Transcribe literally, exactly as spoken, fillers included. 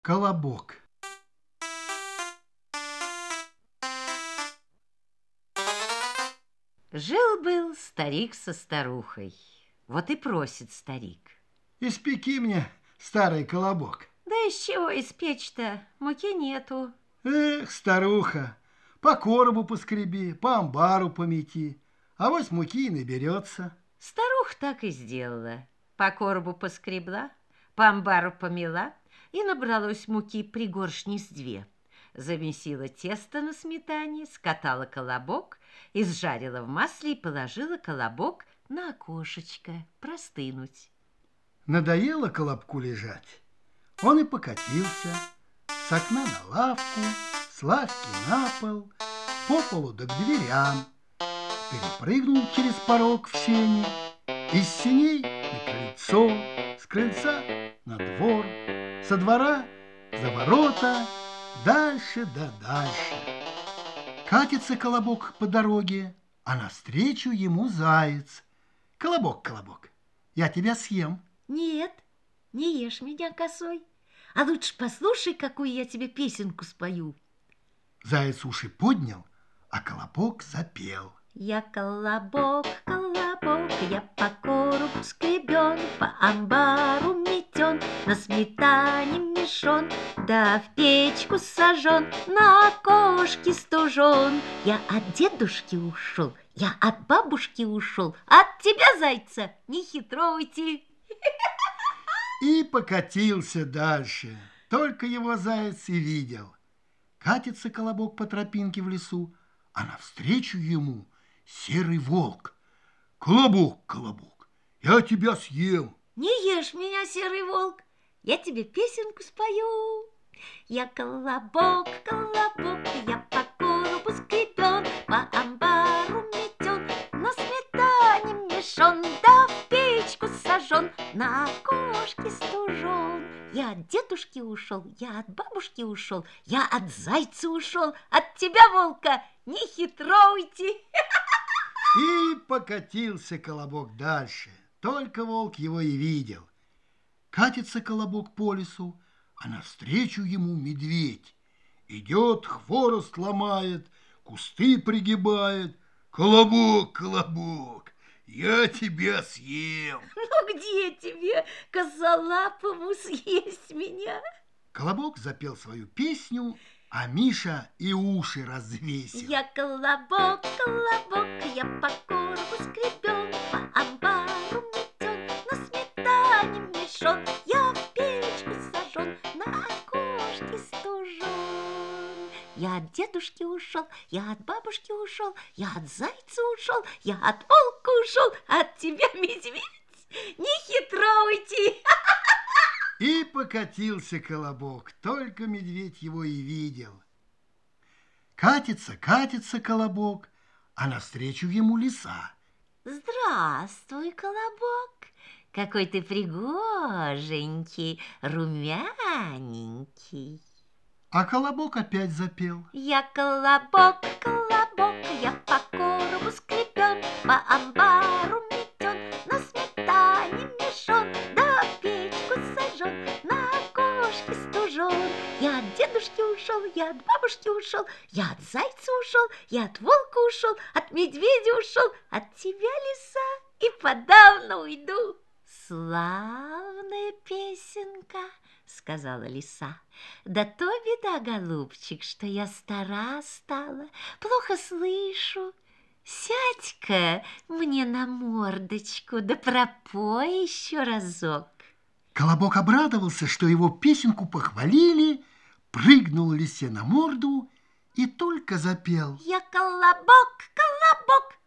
Колобок. Жил-был старик со старухой. Вот и просит старик: испеки мне, старый колобок. да из чего испечь-то? Муки нету. Эх, старуха, по коробу поскреби, по амбару помети, авось муки и наберется. Старуха так и сделала. По коробу поскребла, по амбару помела, и набралось муки пригоршни с две. Замесила тесто на сметане, скатала колобок, изжарила в масле и положила колобок на окошечко простынуть. Надоело колобку лежать, он и покатился с окна на лавку, с лавки на пол, по полу да к дверям, перепрыгнул через порог в сени, из сеней на крыльцо, с крыльца на двор, со двора за ворота, дальше да дальше. Катится колобок по дороге, а навстречу ему заяц. Колобок, колобок, я тебя съем. Нет, не ешь меня косой, а лучше послушай, какую я тебе песенку спою. Заяц уши поднял, а колобок запел. Я колобок, колобок, я по коробу скребен, по амбару метен, на сметане мешон, да в печку сожжен, на окошке стужен. Я от дедушки ушел, я от бабушки ушел, от тебя, зайца, не хитруйте. И покатился дальше, только его заяц и видел. Катится колобок по тропинке в лесу, а навстречу ему серый волк. Колобок, колобок, я тебя съем. Не ешь меня, серый волк, я тебе песенку спою. Я колобок, колобок, я по коробу скребен, по амбару метен, на сметане мешон, да в печку сожжен, на окошке стужен. Я от дедушки ушел, я от бабушки ушел, я от зайца ушел, от тебя, волка, не хитруйте. И покатился колобок дальше, только волк его и видел. Катится колобок по лесу, а навстречу ему медведь. Идет, хворост ломает, кусты пригибает. Колобок, колобок, я тебя съем. Ну где тебе, косолапому, съесть меня? Колобок запел свою песню, а Миша и уши развесил. Я колобок, колобок, я по коробу скребен, по амбару метен, на сметане мешон, я в печку сожжен, на окошке стужен. Я от дедушки ушел, я от бабушки ушел, я от зайца ушел, я от волка ушел, от тебя, медведь, не хитруйте. И покатился колобок, только медведь его и видел. Катится, катится колобок, а навстречу ему лиса. Здравствуй, колобок, какой ты пригоженький, румяненький. А колобок опять запел. Я колобок, колобок, я по коробу скребен, по амбару метен, на сметане мешон, да в печку сожжен, на окошке стужен. Я от дедушки ушел, я от бабушки ушел, я от зайца ушел, я от волка ушел, от медведя ушел, от тебя, лиса, и подавно уйду. Славная песенка, сказала лиса. Да то беда, голубчик, что я стара стала, плохо слышу. Сядь-ка мне на мордочку, да пропой еще разок. Колобок обрадовался, что его песенку похвалили, прыгнул лисе на морду и только запел. Я колобок, колобок,